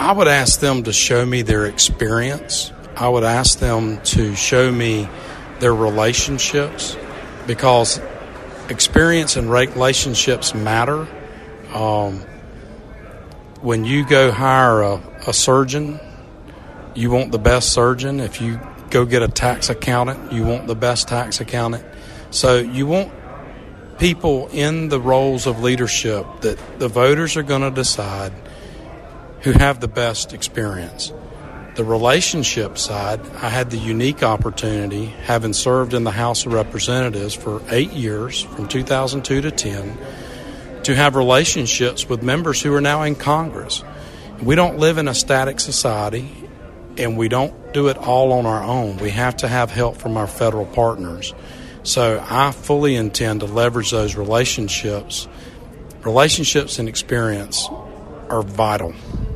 I would ask them to show me their experience. I would ask them to show me their relationships, because experience and relationships matter. When you go hire a surgeon, you want the best surgeon. If you go get a tax accountant, you want the best tax accountant. So you want people in the roles of leadership that the voters are going to decide who have the best experience. The relationship side, I had the unique opportunity, having served in the House of Representatives for 8 years, from 2002 to 10, to have relationships with members who are now in Congress. We don't live in a static society, and we don't do it all on our own. We have to have help from our federal partners. So I fully intend to leverage those relationships. Relationships and experience are vital.